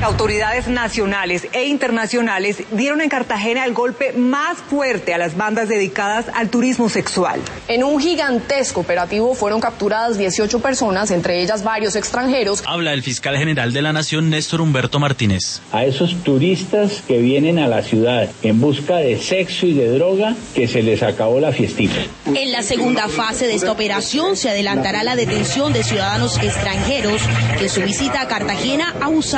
Autoridades nacionales e internacionales dieron en Cartagena el golpe más fuerte a las bandas dedicadas al turismo sexual. En un gigantesco operativo fueron capturadas 18 personas, entre ellas varios extranjeros. Habla el fiscal general de la Nación, Néstor Humberto Martínez. A esos turistas que vienen a la ciudad en busca de sexo y de droga, que se les acabó la fiestita. En la segunda fase de esta operación se adelantará la detención de ciudadanos extranjeros que en su visita a Cartagena abusaron